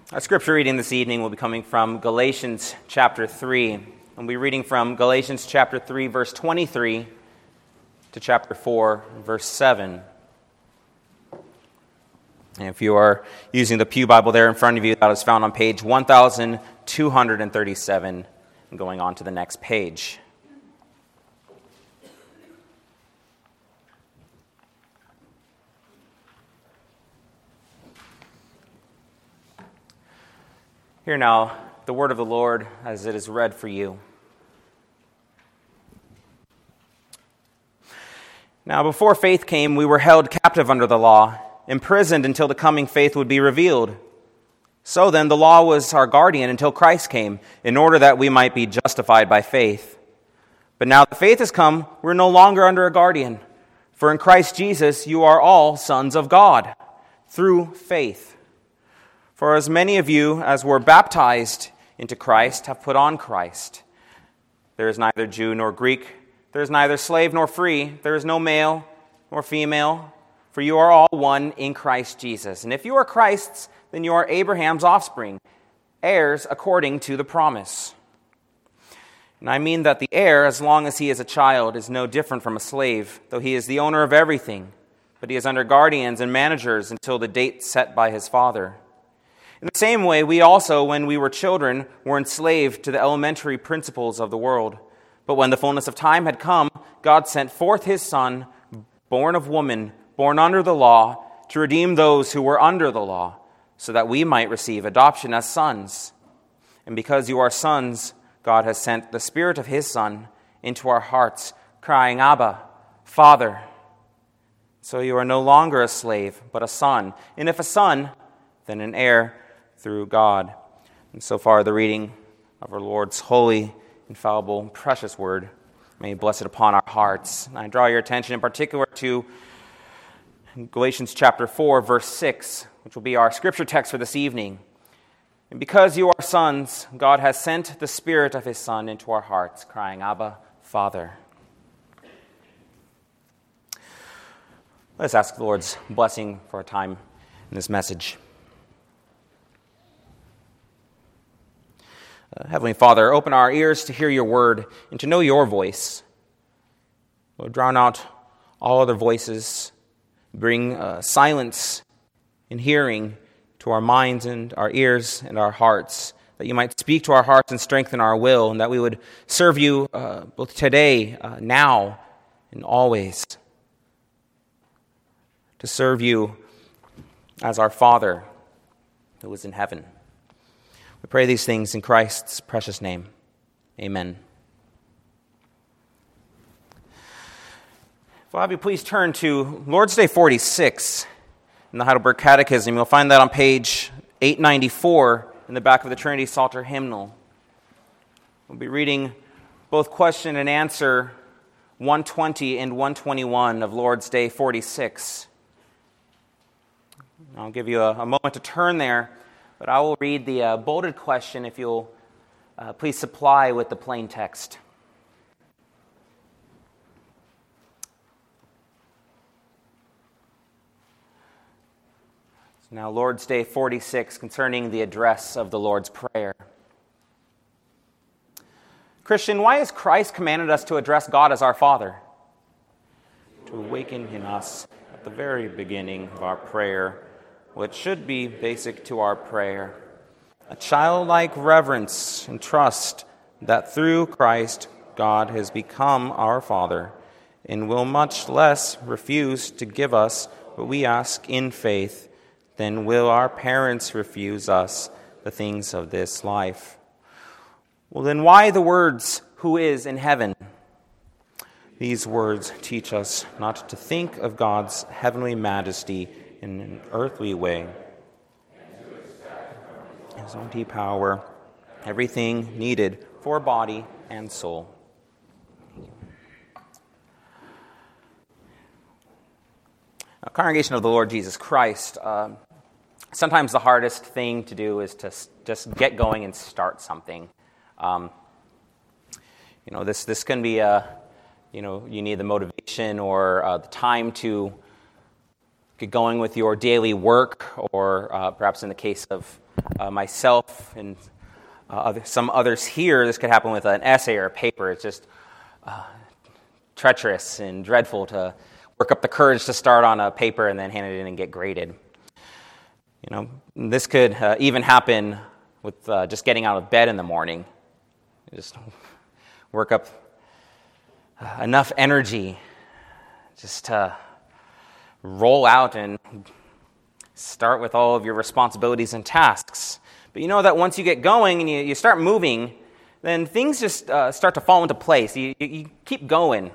Our scripture reading this evening will be coming from Galatians chapter 3. We'll be reading from Galatians chapter 3, verse 23 to chapter 4, verse 7. And if you are using the Pew Bible there in front of you, that is found on page 1237 and going on to the next page. Hear now the word of the Lord as it is read for you. Now, before faith came, we were held captive under the law, imprisoned until the coming faith would be revealed. So then, the law was our guardian until Christ came, in order that we might be justified by faith. But now that faith has come, we're no longer under a guardian. For in Christ Jesus, you are all sons of God, through faith. For as many of you as were baptized into Christ have put on Christ. There is neither Jew nor Greek, there is neither slave nor free, there is no male nor female, for you are all one in Christ Jesus. And if you are Christ's, then you are Abraham's offspring, heirs according to the promise. And I mean that the heir, as long as he is a child, is no different from a slave, though he is the owner of everything, but he is under guardians and managers until the date set by his father. In the same way, we also, when we were children, were enslaved to the elementary principles of the world. But when the fullness of time had come, God sent forth his Son, born of woman, born under the law, to redeem those who were under the law, so that we might receive adoption as sons. And because you are sons, God has sent the Spirit of his Son into our hearts, crying, Abba, Father. So you are no longer a slave, but a son. And if a son, then an heir through God. And so far, the reading of our Lord's holy, infallible, precious word. May He bless it upon our hearts. And I draw your attention in particular to Galatians chapter 4, verse 6, which will be our scripture text for this evening. And because you are sons, God has sent the Spirit of His Son into our hearts, crying, Abba, Father. Let's ask the Lord's blessing for our time in this message. Heavenly Father, open our ears to hear your word and to know your voice. Lord, drown out all other voices. Bring silence in hearing to our minds and our ears and our hearts, that you might speak to our hearts and strengthen our will, and that we would serve you both today, now, and always. To serve you as our Father who is in heaven. We pray these things in Christ's precious name. Amen. If I'll have you please turn to Lord's Day 46 in the Heidelberg Catechism. You'll find that on page 894 in the back of the Trinity Psalter hymnal. We'll be reading both question and answer 120 and 121 of Lord's Day 46. I'll give you a moment to turn there. But I will read the bolded question if you'll please supply with the plain text. So now, Lord's Day 46, concerning the address of the Lord's Prayer. Christian, why has Christ commanded us to address God as our Father? To awaken in us at the very beginning of our prayer what should be basic to our prayer, a childlike reverence and trust that through Christ God has become our Father and will much less refuse to give us what we ask in faith than will our parents refuse us the things of this life. Well, then why the words, "Who is in heaven"? These words teach us not to think of God's heavenly majesty in an earthly way. His mighty power, everything needed for body and soul. Now, congregation of the Lord Jesus Christ, sometimes the hardest thing to do is to just get going and start something. This can be you need the motivation or the time to get going with your daily work, or perhaps in the case of myself and some others here, this could happen with an essay or a paper. It's just treacherous and dreadful to work up the courage to start on a paper and then hand it in and get graded. This could even happen with just getting out of bed in the morning. Just work up enough energy just to roll out and start with all of your responsibilities and tasks. But you know that once you get going and you start moving, then things just start to fall into place. You keep going.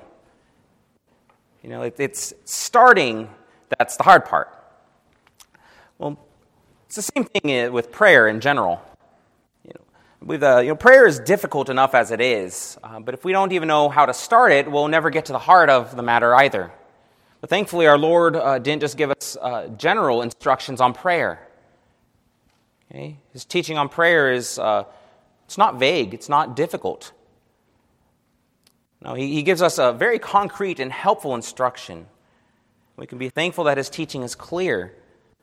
It's starting that's the hard part. Well, it's the same thing with prayer in general. Prayer is difficult enough as it is, but if we don't even know how to start it, we'll never get to the heart of the matter either. But thankfully, our Lord didn't just give us general instructions on prayer. Okay? His teaching on prayer is, it's not vague, it's not difficult. No, he gives us a very concrete and helpful instruction. We can be thankful that his teaching is clear.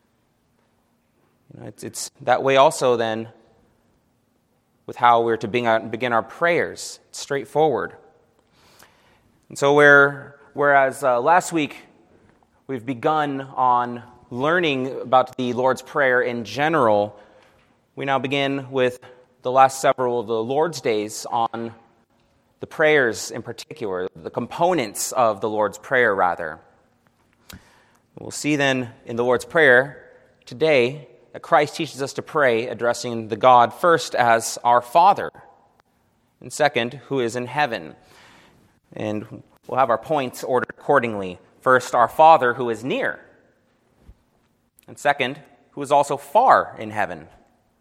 It's that way also then with how we're to begin our prayers. It's straightforward. And so whereas last week we've begun on learning about the Lord's Prayer in general, we now begin with the last several of the Lord's days on the prayers in particular, the components of the Lord's Prayer, rather. We'll see then in the Lord's Prayer today that Christ teaches us to pray, addressing the God first as our Father, and second, who is in heaven. And we'll have our points ordered accordingly. First, our Father who is near, and second, who is also far in heaven.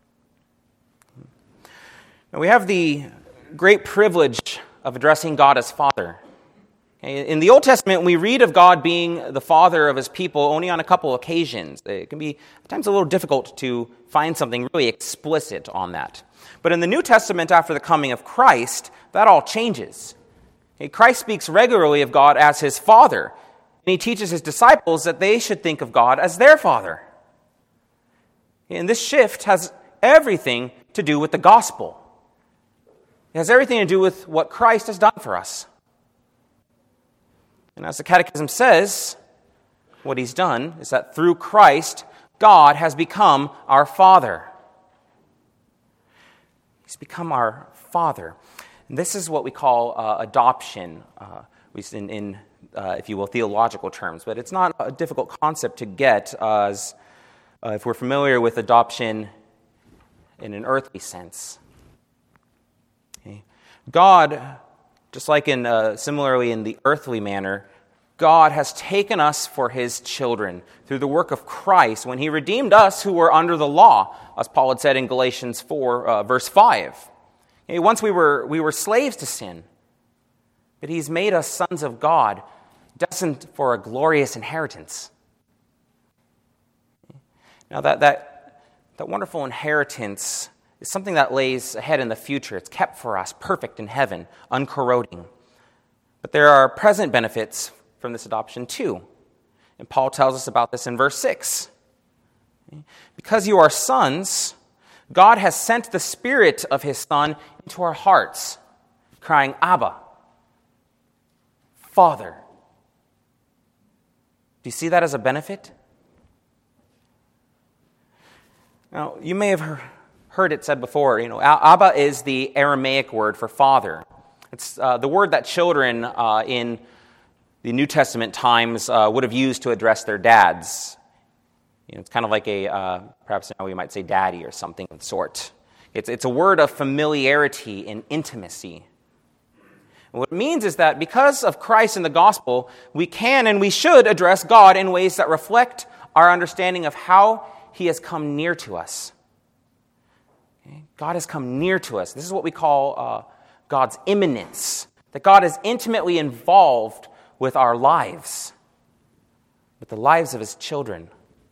Now, we have the great privilege of addressing God as Father. In the Old Testament, we read of God being the Father of his people only on a couple occasions. It can be at times a little difficult to find something really explicit on that. But in the New Testament, after the coming of Christ, that all changes. Christ speaks regularly of God as his Father, and he teaches his disciples that they should think of God as their Father. And this shift has everything to do with the gospel. It has everything to do with what Christ has done for us. And as the Catechism says, what he's done is that through Christ, God has become our Father. He's become our Father. And this is what we call adoption, in if you will, theological terms. But it's not a difficult concept to get as if we're familiar with adoption in an earthly sense. Okay. God, just like similarly in the earthly manner, God has taken us for his children through the work of Christ when he redeemed us who were under the law, as Paul had said in Galatians 4, verse 5. Okay, once we were slaves to sin, but he's made us sons of God, destined for a glorious inheritance. Now that wonderful inheritance is something that lays ahead in the future. It's kept for us, perfect in heaven, uncorroding. But there are present benefits from this adoption too. And Paul tells us about this in verse 6. Because you are sons, God has sent the Spirit of his Son into our hearts, crying, Abba, Father. Do you see that as a benefit? Now, you may have heard it said before, Abba is the Aramaic word for father. It's the word that children in the New Testament times would have used to address their dads. It's kind of like perhaps now we might say daddy or something of the sort. It's a word of familiarity and intimacy. And what it means is that because of Christ and the gospel, we can and we should address God in ways that reflect our understanding of how he has come near to us. Okay? God has come near to us. This is what we call God's immanence, that God is intimately involved with our lives, with the lives of his children.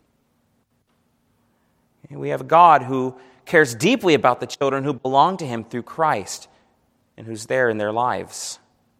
Okay? We have a God who cares deeply about the children who belong to him through Christ and who's there in their lives.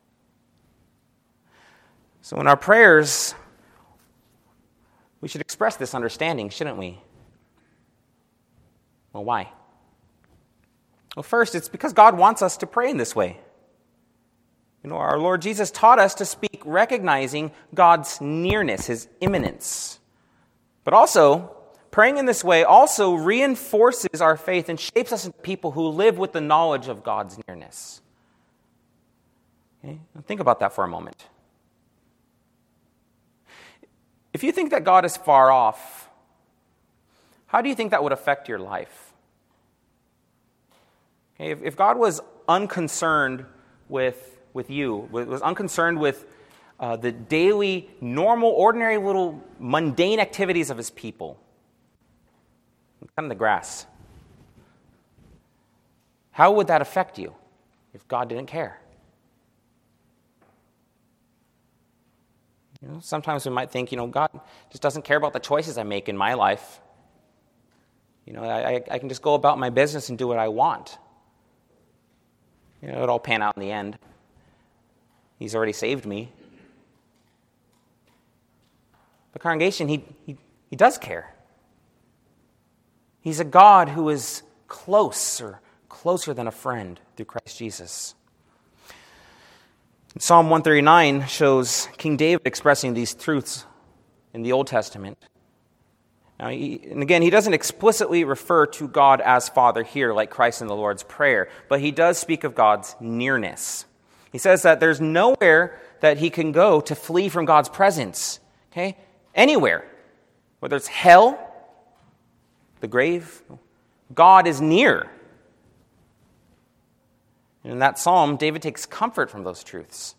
So in our prayers, we should express this understanding, shouldn't we? Well, why? Well, first, it's because God wants us to pray in this way. Our Lord Jesus taught us to speak recognizing God's nearness, his immanence. But also, praying in this way also reinforces our faith and shapes us into people who live with the knowledge of God's nearness. Okay? Now think about that for a moment. If you think that God is far off, how do you think that would affect your life? Okay, if God was unconcerned with you, was unconcerned with the daily, normal, ordinary little mundane activities of his people, cutting the grass, how would that affect you if God didn't care? Sometimes we might think, God just doesn't care about the choices I make in my life. I can just go about my business and do what I want. It'll all pan out in the end. He's already saved me. But congregation, he does care. He's a God who is closer than a friend through Christ Jesus. Psalm 139 shows King David expressing these truths in the Old Testament. Now, and again, he doesn't explicitly refer to God as Father here, like Christ in the Lord's Prayer, but he does speak of God's nearness. He says that there's nowhere that he can go to flee from God's presence. Okay? Anywhere. Whether it's hell, the grave, God is near. And in that psalm, David takes comfort from those truths.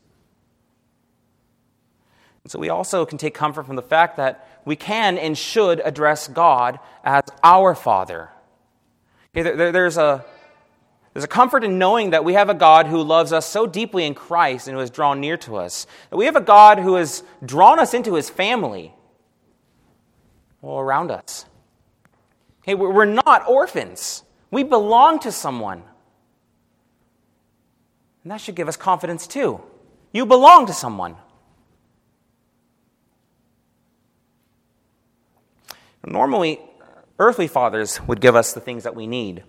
And so we also can take comfort from the fact that we can and should address God as our Father. Okay, there's a comfort in knowing that we have a God who loves us so deeply in Christ and who has drawn near to us. That we have a God who has drawn us into his family all around us. Okay, we're not orphans. We belong to someone. And that should give us confidence too. You belong to someone. Normally, earthly fathers would give us the things that we need.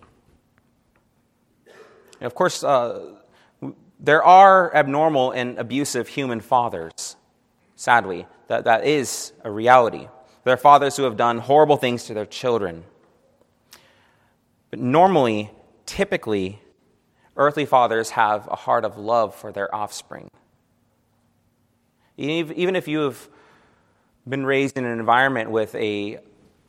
And of course, there are abnormal and abusive human fathers, sadly. That is a reality. There are fathers who have done horrible things to their children. But normally, typically, earthly fathers have a heart of love for their offspring. Even if you have been raised in an environment with a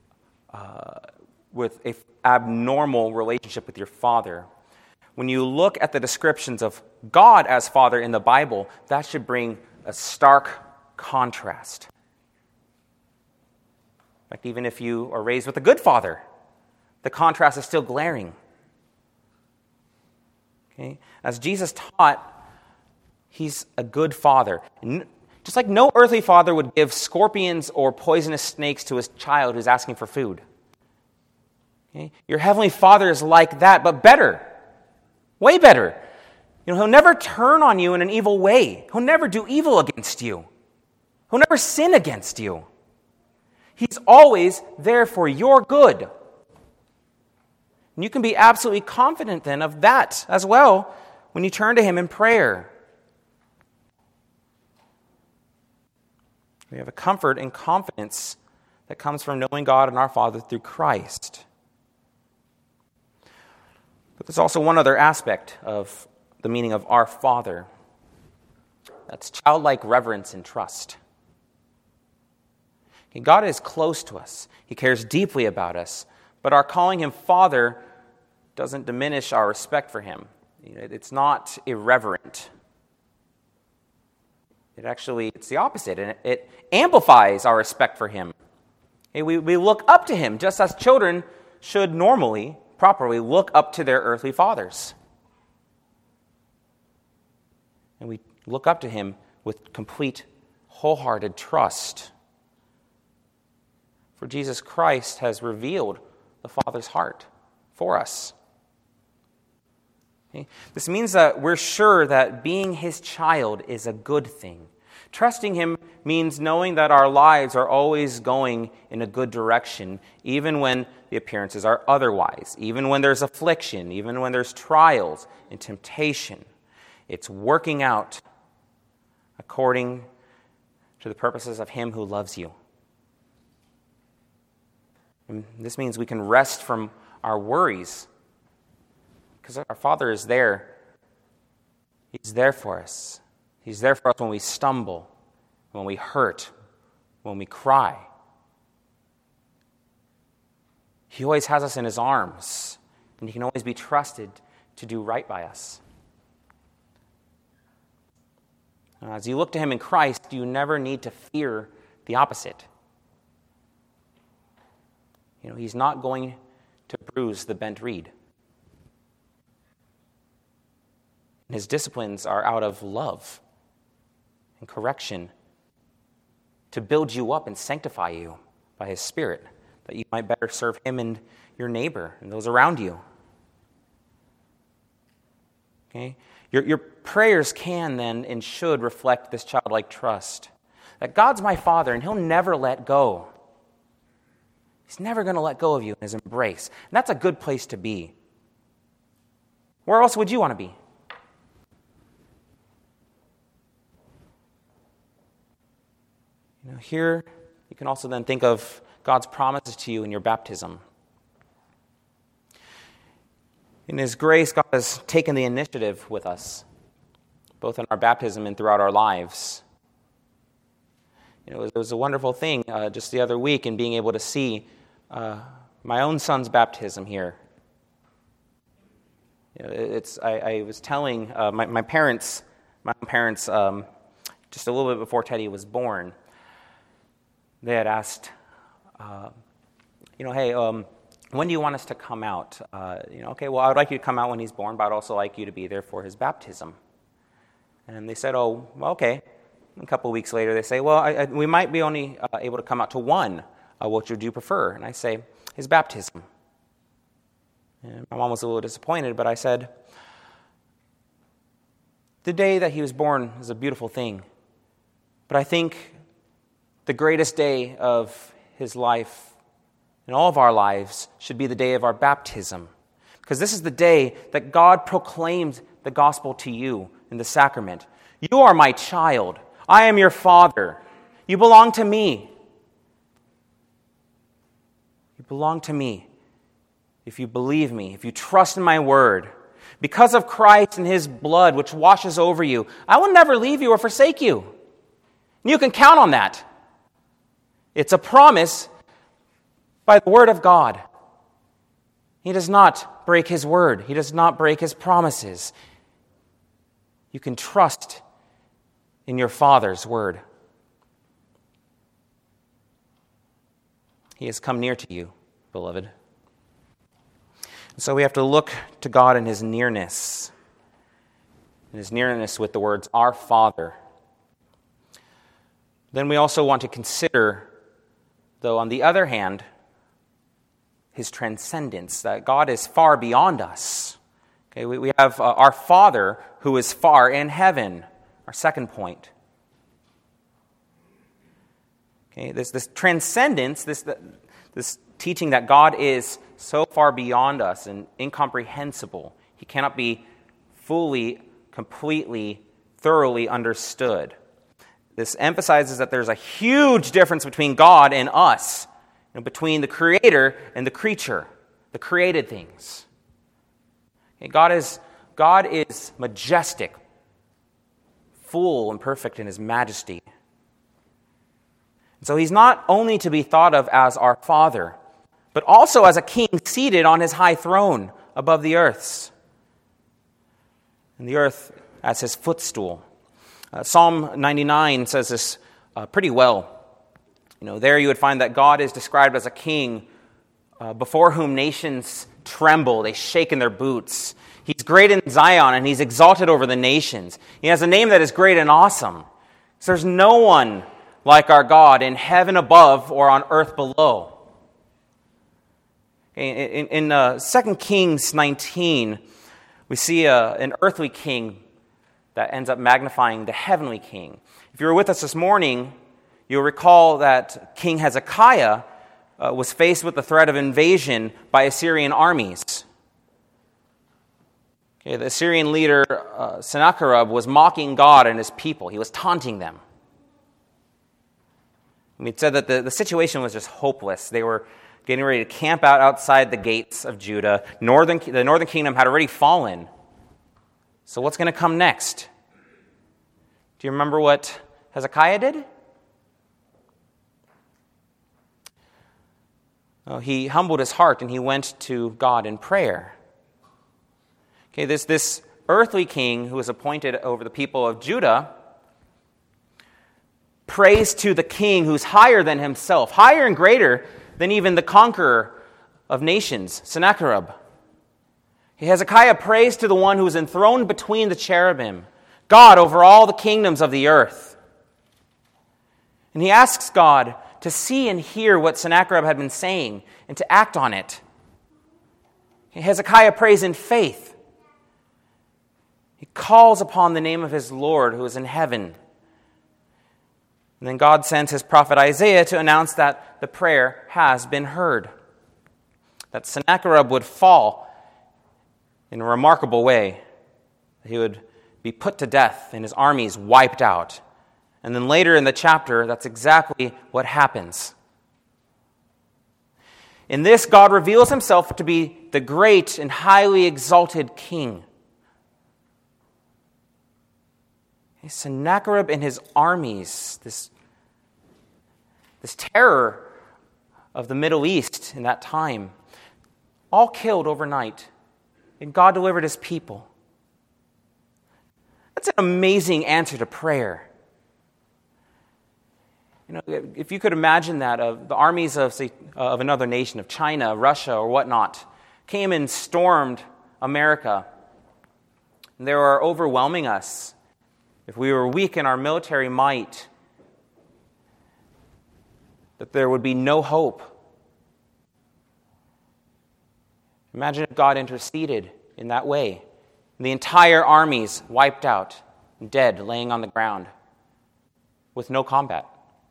abnormal relationship with your father, when you look at the descriptions of God as Father in the Bible, that should bring a stark contrast. In fact, even if you are raised with a good father, the contrast is still glaring. Okay? As Jesus taught, he's a good father. Just like no earthly father would give scorpions or poisonous snakes to his child who's asking for food. Okay? Your heavenly Father is like that, but better. Way better. He'll never turn on you in an evil way. He'll never do evil against you. He'll never sin against you. He's always there for your good. And you can be absolutely confident then of that as well when you turn to him in prayer. We have a comfort and confidence that comes from knowing God and our Father through Christ. But there's also one other aspect of the meaning of our Father. That's childlike reverence and trust. Okay, God is close to us. He cares deeply about us. But our calling him Father doesn't diminish our respect for him. It's not irreverent. It's the opposite, and it amplifies our respect for him. Okay, we look up to him, just as children should normally, properly look up to their earthly fathers. And we look up to him with complete, wholehearted trust. For Jesus Christ has revealed the Father's heart for us. Okay? This means that we're sure that being his child is a good thing. Trusting him means knowing that our lives are always going in a good direction, even when the appearances are otherwise, even when there's affliction, even when there's trials and temptation. It's working out according to the purposes of him who loves you. And this means we can rest from our worries because our Father is there. He's there for us. He's there for us when we stumble, when we hurt, when we cry. He always has us in his arms, and he can always be trusted to do right by us. As you look to him in Christ, you never need to fear the opposite. He's not going to bruise the bent reed. His disciplines are out of love and correction to build you up and sanctify you by his Spirit, that you might better serve him and your neighbor and those around you. Okay? Your prayers can then and should reflect this childlike trust that God's my Father and he'll never let go. He's never going to let go of you in his embrace. And that's a good place to be. Where else would you want to be? Here, you can also then think of God's promises to you in your baptism. In his grace, God has taken the initiative with us, both in our baptism and throughout our lives. It was a wonderful thing just the other week in being able to see my own son's baptism here. I was telling my parents, just a little bit before Teddy was born, they had asked, hey, when do you want us to come out? Okay, well, I would like you to come out when he's born, but I'd also like you to be there for his baptism. And they said, oh, well, okay. A couple of weeks later, they say, well, we might be only able to come out to one. What would you prefer? And I say, his baptism. And my mom was a little disappointed, but I said, the day that he was born is a beautiful thing. But I think the greatest day of his life and all of our lives should be the day of our baptism. Because this is the day that God proclaimed the gospel to you in the sacrament. You are my child. I am your Father. You belong to me. You belong to me. If you believe me, if you trust in my word, because of Christ and his blood which washes over you, I will never leave you or forsake you. And you can count on that. It's a promise by the word of God. He does not break his word. He does not break his promises. You can trust in your Father's word. He has come near to you, beloved. And so we have to look to God in his nearness. In his nearness with the words, our Father. Then we also want to consider, though, on the other hand, his transcendence, that God is far beyond us. Okay, we have our Father who is far in heaven, our second point. Okay, this transcendence, this teaching that God is so far beyond us and incomprehensible. He cannot be fully, completely, thoroughly understood. This emphasizes that there's a huge difference between God and us, between the Creator and the creature, the created things. Okay, God is majestic, full and perfect in his majesty. And so he's not only to be thought of as our Father, but also as a king seated on his high throne above the earths, and the earth as his footstool. Psalm 99 says this pretty well. There you would find that God is described as a king before whom nations tremble, they shake in their boots. He's great in Zion, and he's exalted over the nations. He has a name that is great and awesome. So there's no one like our God in heaven above or on earth below. In 2 Kings 19, we see an earthly king that ends up magnifying the heavenly king. If you were with us this morning, you'll recall that King Hezekiah was faced with the threat of invasion by Assyrian armies. Okay, the Assyrian leader Sennacherib was mocking God and his people. He was taunting them. It said that the situation was just hopeless. They were getting ready to camp out outside the gates of Judah. The northern kingdom had already fallen. So what's going to come next? Do you remember what Hezekiah did? Oh, he humbled his heart and he went to God in prayer. Okay, this earthly king who was appointed over the people of Judah prays to the king who's higher than himself, higher and greater than even the conqueror of nations, Sennacherib. Hezekiah prays to the one who is enthroned between the cherubim, God over all the kingdoms of the earth. And he asks God to see and hear what Sennacherib had been saying and to act on it. Hezekiah prays in faith. He calls upon the name of his Lord who is in heaven. And then God sends his prophet Isaiah to announce that the prayer has been heard, that Sennacherib would fall in a remarkable way. He would be put to death and his armies wiped out. And then later in the chapter, that's exactly what happens. In this, God reveals himself to be the great and highly exalted king. Sennacherib and his armies, this terror of the Middle East in that time, all killed overnight. And God delivered his people. That's an amazing answer to prayer. You know, if you could imagine that, the armies of another nation, of China, Russia, or whatnot, came and stormed America. And they were overwhelming us. If we were weak in our military might, that there would be no hope. Imagine if God interceded in that way. And the entire armies wiped out, dead, laying on the ground, with no combat.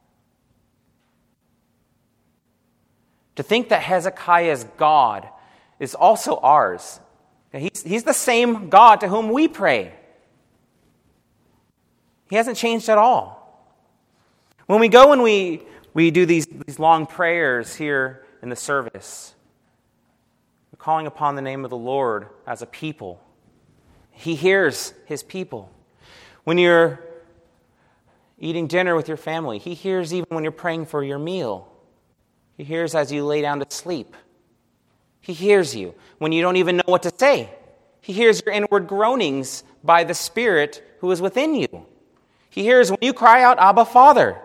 To think that Hezekiah's God is also ours. He's the same God to whom we pray. He hasn't changed at all. When we go and we do these long prayers here in the service, we're calling upon the name of the Lord as a people. He hears his people. When you're eating dinner with your family, he hears even when you're praying for your meal. He hears as you lay down to sleep. He hears you when you don't even know what to say. He hears your inward groanings by the Spirit who is within you. He hears when you cry out, Abba, Father.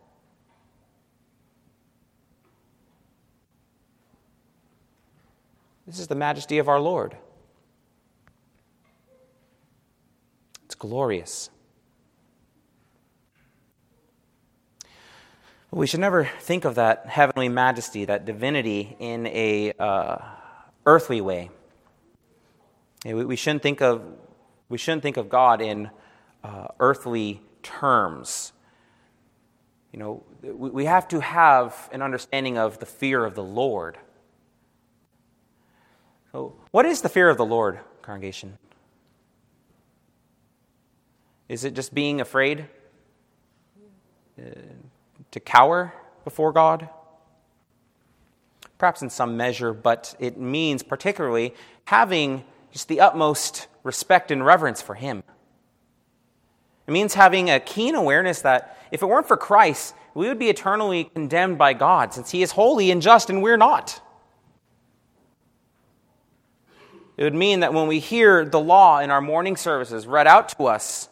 This is the majesty of our Lord. It's glorious. We should never think of that heavenly majesty, that divinity, in a earthly way. We shouldn't think of God in earthly terms. You know, we have to have an understanding of the fear of the Lord. So, what is the fear of the Lord, congregation? Is it just being afraid? To cower before God? Perhaps in some measure, but it means particularly having just the utmost respect and reverence for Him. It means having a keen awareness that if it weren't for Christ, we would be eternally condemned by God, since He is holy and just and we're not. It would mean that when we hear the law in our morning services read out to us,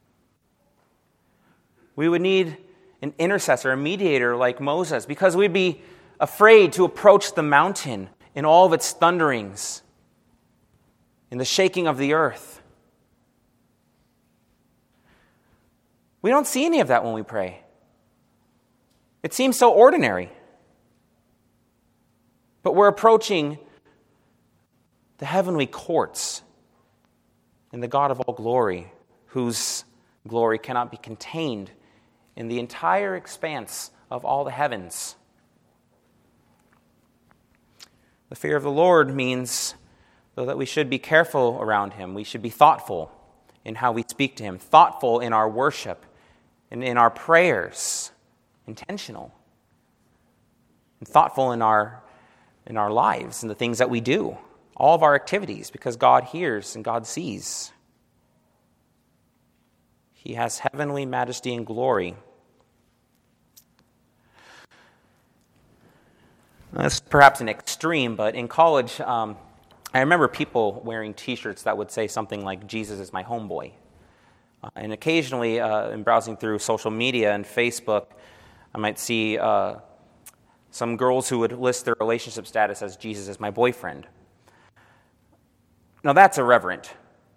we would need an intercessor, a mediator like Moses, because we'd be afraid to approach the mountain in all of its thunderings, in the shaking of the earth. We don't see any of that when we pray. It seems so ordinary. But we're approaching the heavenly courts and the God of all glory, whose glory cannot be contained in the entire expanse of all the heavens. The fear of the Lord means, though, that we should be careful around him. We should be thoughtful in how we speak to him, thoughtful in our worship and in our prayers, intentional, and thoughtful in our lives and the things that we do, all of our activities, because God hears and God sees. He has heavenly majesty and glory. That's perhaps an extreme, but in college, I remember people wearing T-shirts that would say something like, "Jesus is my homeboy." And occasionally, in browsing through social media and Facebook, I might see some girls who would list their relationship status as, "Jesus is my boyfriend." Now that's irreverent.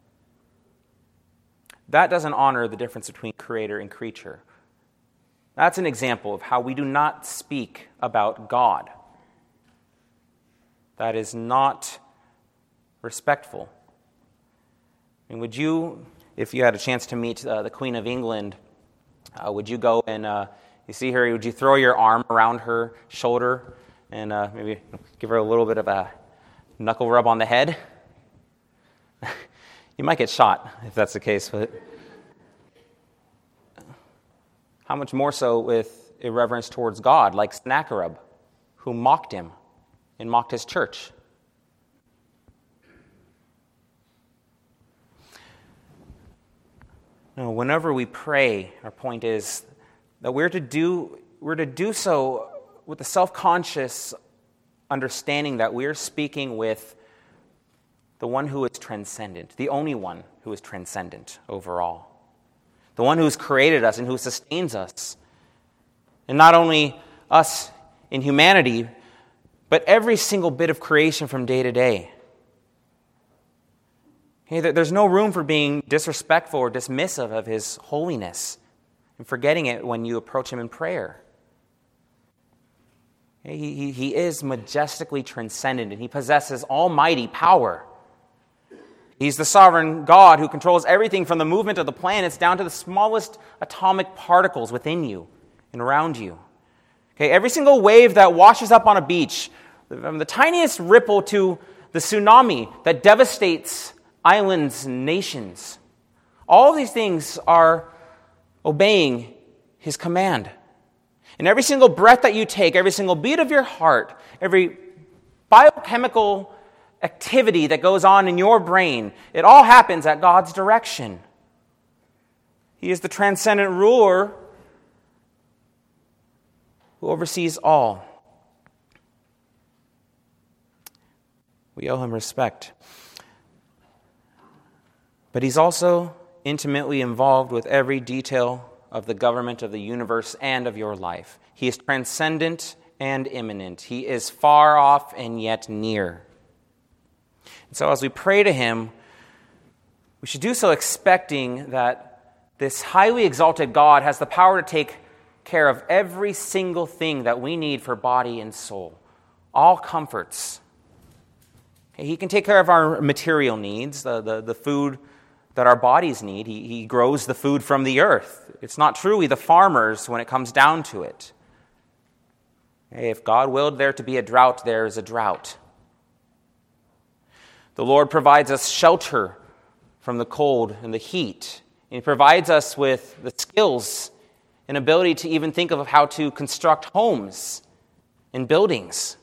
That doesn't honor the difference between creator and creature. That's an example of how we do not speak about God. That is not respectful. I mean, would you, if you had a chance to meet the Queen of England, would you go and you see her, would you throw your arm around her shoulder and maybe give her a little bit of a knuckle rub on the head? You might get shot if that's the case, but how much more so with irreverence towards God, like Sennacherib, who mocked him and mocked his church. No, whenever we pray, our point is that we're to do so with the self-conscious understanding that we're speaking with the one who is transcendent, the only one who is transcendent over all, the one who has created us and who sustains us. And not only us in humanity, but every single bit of creation from day to day. Okay, there's no room for being disrespectful or dismissive of his holiness and forgetting it when you approach him in prayer. Okay, he is majestically transcendent and he possesses almighty power. He's the sovereign God who controls everything from the movement of the planets down to the smallest atomic particles within you and around you. Okay, every single wave that washes up on a beach, from the tiniest ripple to the tsunami that devastates islands and nations, all of these things are obeying his command. And every single breath that you take, every single beat of your heart, every biochemical activity that goes on in your brain, it all happens at God's direction. He is the transcendent ruler who oversees all. We owe him respect. But he's also intimately involved with every detail of the government of the universe and of your life. He is transcendent and immanent. He is far off and yet near. And so as we pray to him, we should do so expecting that this highly exalted God has the power to take care of every single thing that we need for body and soul, all comforts. He can take care of our material needs, the food that our bodies need. He grows the food from the earth. It's not truly the farmers when it comes down to it. If God willed there to be a drought, there is a drought. The Lord provides us shelter from the cold and the heat. And he provides us with the skills and ability to even think of how to construct homes and buildings.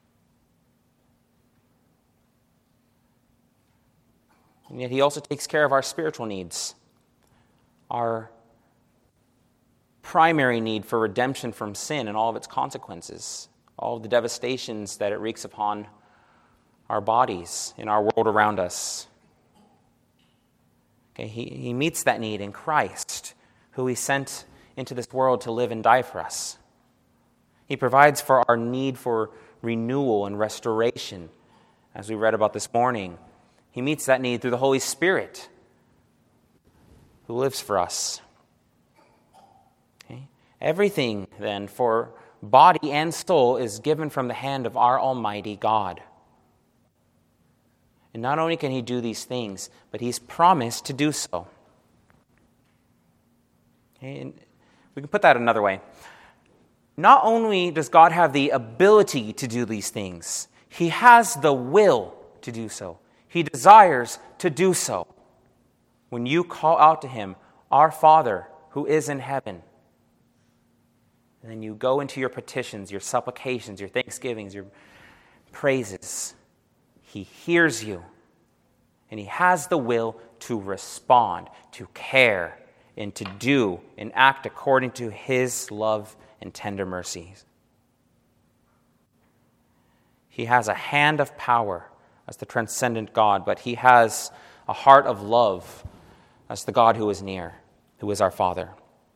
And yet he also takes care of our spiritual needs, our primary need for redemption from sin and all of its consequences, all of the devastations that it wreaks upon our bodies, in our world around us. Okay, he meets that need in Christ, who he sent into this world to live and die for us. He provides for our need for renewal and restoration, as we read about this morning. He meets that need through the Holy Spirit, who lives for us. Okay? Everything, then, for body and soul is given from the hand of our Almighty God. And not only can he do these things, but he's promised to do so. And we can put that another way. Not only does God have the ability to do these things, he has the will to do so. He desires to do so. When you call out to him, "Our Father who is in heaven," and then you go into your petitions, your supplications, your thanksgivings, your praises, he hears you. And he has the will to respond, to care, and to do and act according to his love and tender mercies. He has a hand of power as the transcendent God, but he has a heart of love as the God who is near, who is our Father.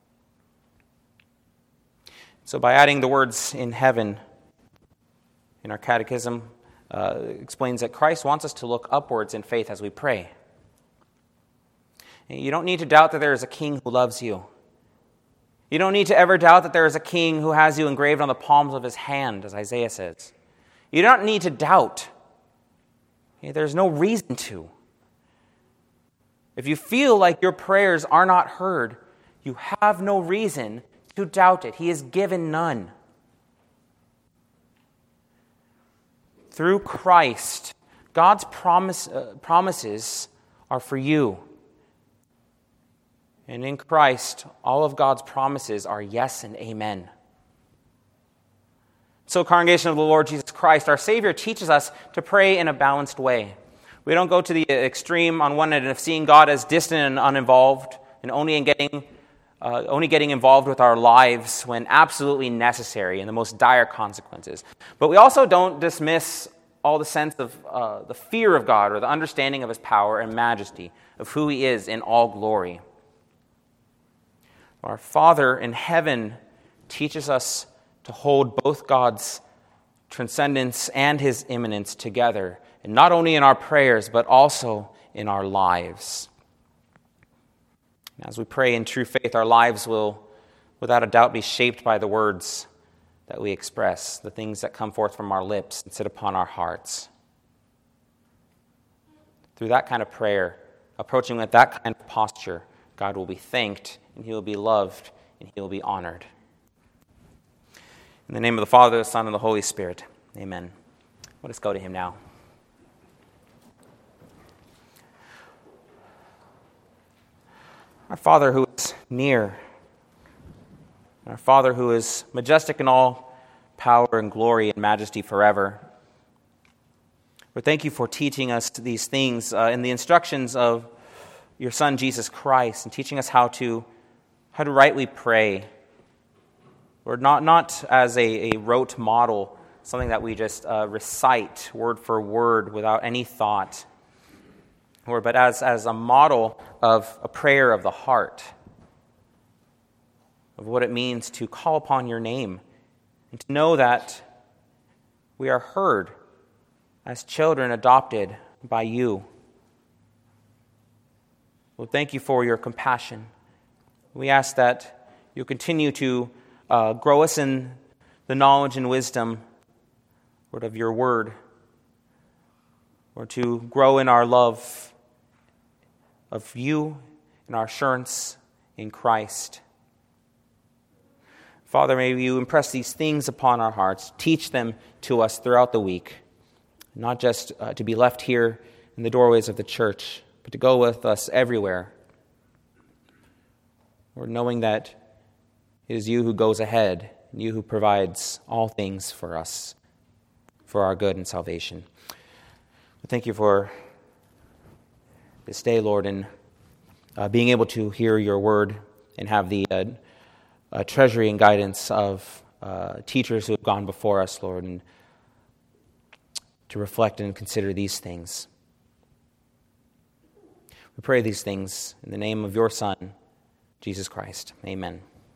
So by adding the words "in heaven" in our catechism, explains that Christ wants us to look upwards in faith as we pray. You don't need to doubt that there is a king who loves you. You don't need to ever doubt that there is a king who has you engraved on the palms of his hand, as Isaiah says. You don't need to doubt. There's no reason to. If you feel like your prayers are not heard, you have no reason to doubt it. He has given none. Through Christ, God's promises are for you. And in Christ, all of God's promises are yes and amen. So, congregation of the Lord Jesus Christ, our Savior teaches us to pray in a balanced way. We don't go to the extreme on one end of seeing God as distant and uninvolved, and only getting involved with our lives when absolutely necessary and the most dire consequences. But we also don't dismiss all the sense of the fear of God or the understanding of his power and majesty, of who he is in all glory. Our Father in heaven teaches us to hold both God's transcendence and his immanence together, and not only in our prayers, but also in our lives. As we pray in true faith, our lives will, without a doubt, be shaped by the words that we express, the things that come forth from our lips and sit upon our hearts. Through that kind of prayer, approaching with that kind of posture, God will be thanked, and he will be loved, and he will be honored. In the name of the Father, the Son, and the Holy Spirit, amen. Let us go to him now. Our Father who is near, our Father who is majestic in all power and glory and majesty forever, we thank you for teaching us these things in the instructions of your Son, Jesus Christ, and teaching us how to rightly pray. Lord, not as a rote model, something that we just recite word for word without any thought, Lord, but as a model of a prayer of the heart, of what it means to call upon your name and to know that we are heard as children adopted by you. Lord, thank you for your compassion. We ask that you continue to grow us in the knowledge and wisdom, Lord, of your word, or to grow in our love of you and our assurance in Christ. Father, may you impress these things upon our hearts, teach them to us throughout the week, not just to be left here in the doorways of the church, but to go with us everywhere. Lord, knowing that it is you who goes ahead, and you who provides all things for us, for our good and salvation. Thank you for this day, Lord, and being able to hear your word and have the treasury and guidance of teachers who have gone before us, Lord, and to reflect and consider these things. We pray these things in the name of your Son, Jesus Christ. Amen.